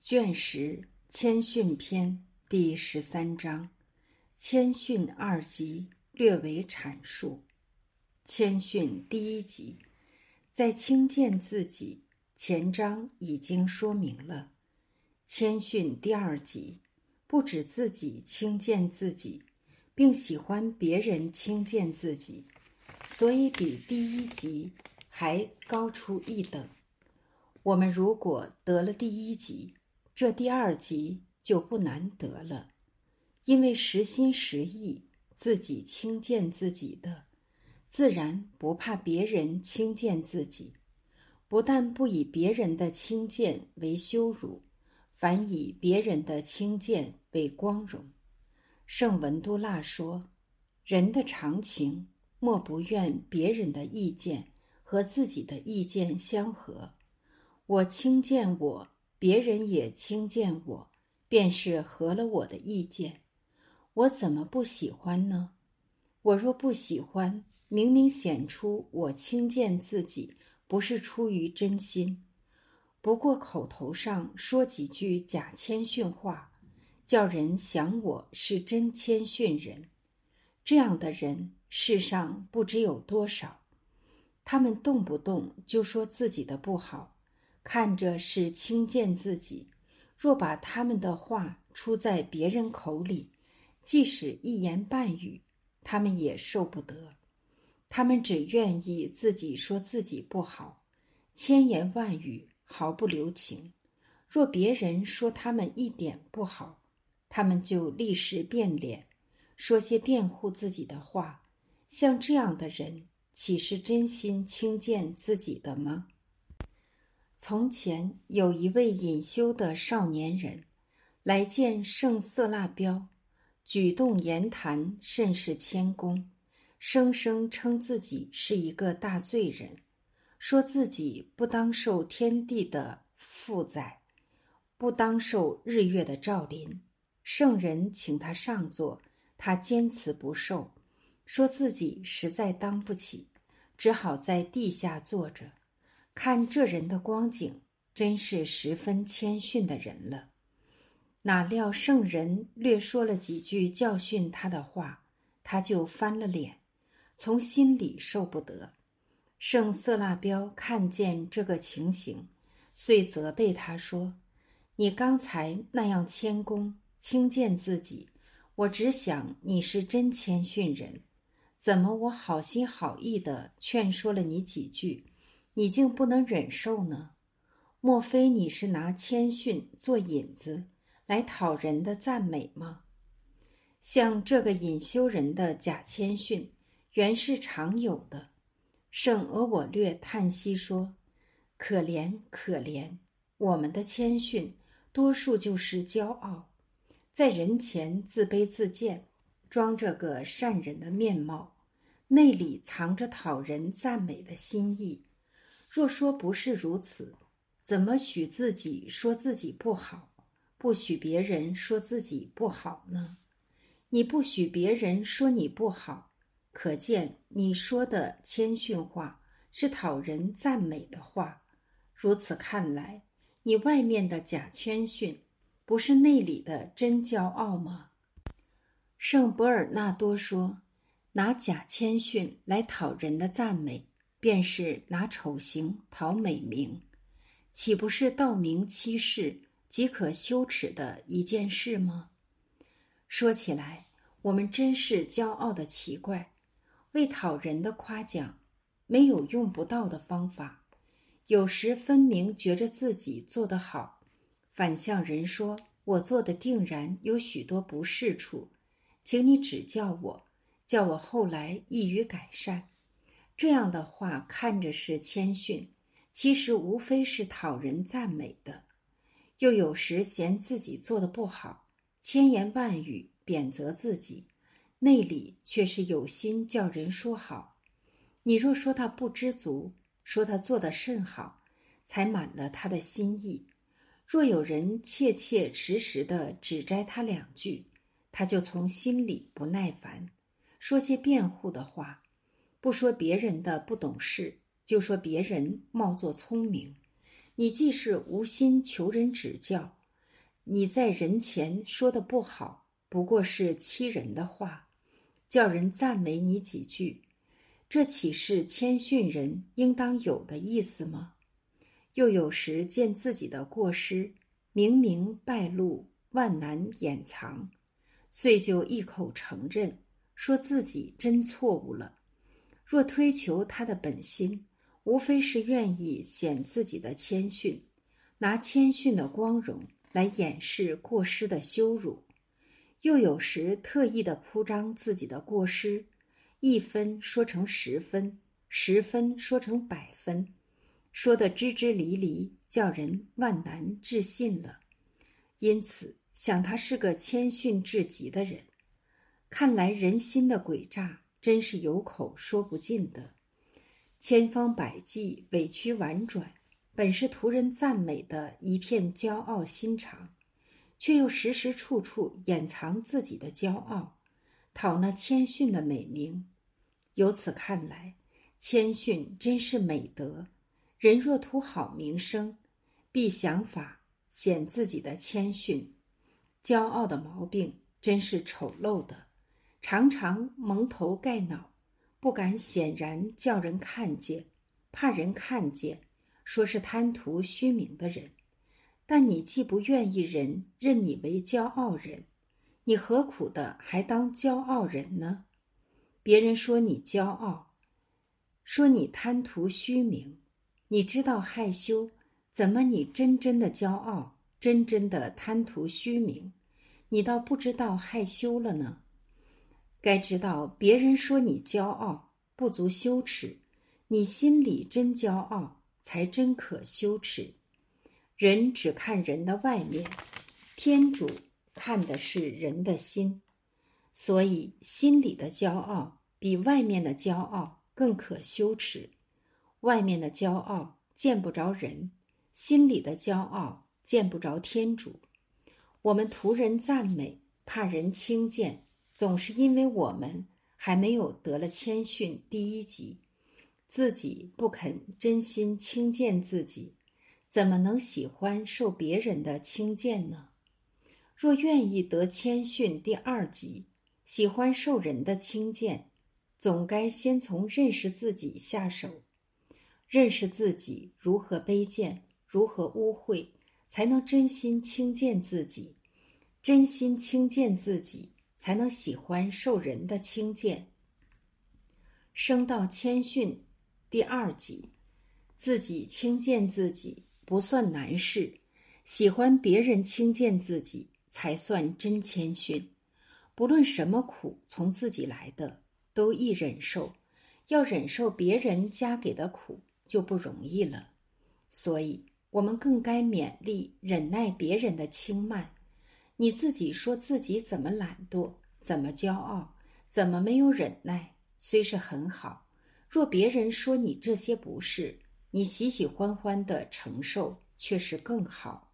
卷10谦逊篇第13章，谦逊2集略为阐述。谦逊第1集，在轻贱自己，前章已经说明了。谦逊第2集，不止自己轻贱自己，并喜欢别人轻贱自己，所以比第1集还高出一等。我们如果得了第1集，这第2集就不难得了，因为实心实意自己轻贱自己的，自然不怕别人轻贱自己，不但不以别人的轻贱为羞辱，反以别人的轻贱为光荣。圣文都腊说，人的常情莫不愿别人的意见和自己的意见相合，我轻贱我，别人也轻贱我，便是合了我的意见，我怎么不喜欢呢？我若不喜欢，明明显出我轻贱自己不是出于真心，不过口头上说几句假谦逊话，叫人想我是真谦逊人。这样的人世上不知有多少，他们动不动就说自己的不好，看着是轻贱自己，若把他们的话出在别人口里，即使一言半语，他们也受不得。他们只愿意自己说自己不好，千言万语毫不留情。若别人说他们一点不好，他们就立时变脸，说些辩护自己的话。像这样的人，岂是真心轻贱自己的吗？从前有一位隐修的少年人来见圣色腊彪，举动言谈甚是谦恭，声声称自己是一个大罪人，说自己不当受天地的负载，不当受日月的照临。圣人请他上座，他坚持不受，说自己实在当不起，只好在地下坐着。看这人的光景，真是十分谦逊的人了。哪料圣人略说了几句教训他的话，他就翻了脸，从心里受不得。圣色腊彪看见这个情形，遂责备他说，你刚才那样谦恭轻贱自己，我只想你是真谦逊人，怎么我好心好意地劝说了你几句，你竟不能忍受呢？莫非你是拿谦逊做引子来讨人的赞美吗？像这个隐修人的假谦逊原是常有的。圣俄我略叹息说，可怜可怜，我们的谦逊多数就是骄傲，在人前自卑自贱，装着个善人的面貌，内里藏着讨人赞美的心意。若说不是如此，怎么许自己说自己不好，不许别人说自己不好呢？你不许别人说你不好，可见你说的谦逊话是讨人赞美的话。如此看来，你外面的假谦逊不是内里的真骄傲吗？圣伯尔纳多说，拿假谦逊来讨人的赞美，便是拿丑行讨美名，岂不是盗名欺世，极可羞耻的一件事吗？说起来，我们真是骄傲的奇怪，为讨人的夸奖，没有用不到的方法。有时分明觉着自己做得好，反向人说我做的定然有许多不是处，请你指教我，叫我后来易于改善。这样的话看着是谦逊，其实无非是讨人赞美的。又有时嫌自己做得不好，千言万语贬责自己，内里却是有心叫人说好。你若说他不知足，说他做得甚好，才满了他的心意。若有人切切实实地指摘他2句，他就从心里不耐烦，说些辩护的话，不说别人的不懂事，就说别人冒作聪明。你既是无心求人指教， 你在人前说的不好，不过是欺人的话，叫人赞美你几句，这岂是谦逊人应当有的意思吗？又有时见自己的过失，明明败露，万难掩藏，遂就一口承认，说自己真错误了。若推求他的本心，无非是愿意显自己的谦逊，拿谦逊的光荣来掩饰过失的羞辱。又有时特意地铺张自己的过失，1分说成10分，10分说成100分，说得支支离离，叫人万难置信了。因此想他是个谦逊至极的人。看来人心的诡诈真是有口说不尽的，千方百计委曲婉转，本是图人赞美的一片骄傲心肠，却又时时处处掩藏自己的骄傲，讨那谦逊的美名。由此看来，谦逊真是美德。人若图好名声，必想法显自己的谦逊。骄傲的毛病真是丑陋的，常常蒙头盖脑，不敢显然叫人看见，怕人看见，说是贪图虚名的人。但你既不愿意人认你为骄傲人，你何苦的还当骄傲人呢？别人说你骄傲，说你贪图虚名，你知道害羞，怎么你真正的骄傲，真正的贪图虚名，你倒不知道害羞了呢？该知道别人说你骄傲，不足羞耻，你心里真骄傲，才真可羞耻。人只看人的外面，天主看的是人的心，所以心里的骄傲比外面的骄傲更可羞耻。外面的骄傲见不着人，心里的骄傲见不着天主。我们图人赞美，怕人轻贱，总是因为我们还没有得了谦逊第1级，自己不肯真心轻贱自己，怎么能喜欢受别人的轻贱呢？若愿意得谦逊第2级，喜欢受人的轻贱，总该先从认识自己下手。认识自己如何卑贱，如何污秽，才能真心轻贱自己。真心轻贱自己，才能喜欢受人的轻贱。升到谦逊第2级，自己轻贱自己不算难事，喜欢别人轻贱自己才算真谦逊。不论什么苦从自己来的，都易忍受，要忍受别人加给的苦就不容易了。所以我们更该勉力忍耐别人的轻慢。你自己说自己怎么懒惰，怎么骄傲，怎么没有忍耐，虽是很好，若别人说你这些不是，你喜喜欢欢地承受，却是更好。